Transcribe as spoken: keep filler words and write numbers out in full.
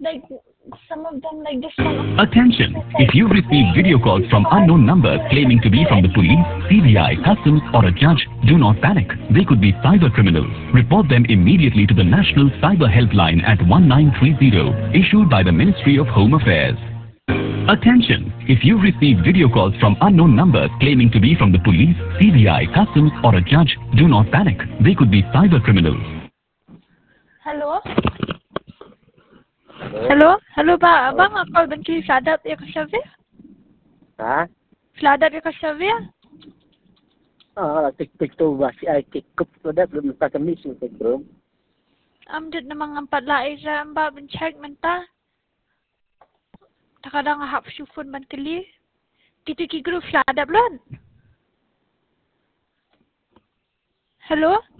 like some of them like this one. Attention! If you receive video calls from unknown numbers claiming to be from the police, C B I, customs or a judge, do not panic. They could be cyber criminals. Report them immediately to the National Cyber Helpline at one nine three zero, issued by the Ministry of Home Affairs. Attention! If you receive video calls from unknown numbers claiming to be from the police, C B I, customs or a judge, do not panic. They could be cyber criminals. Hello? Hello? Hello ba? Abang ako bantu fladat ya kasavi? Ha? Fladat ya kasavi? Ah, tik-tik tu ba si ay kikup tu dah belum tak kami sih belum. Am dit namang empat lai sa amba bencek menta. Takadang hap syufun ban keli. Kita ki group fladat belum? Hello?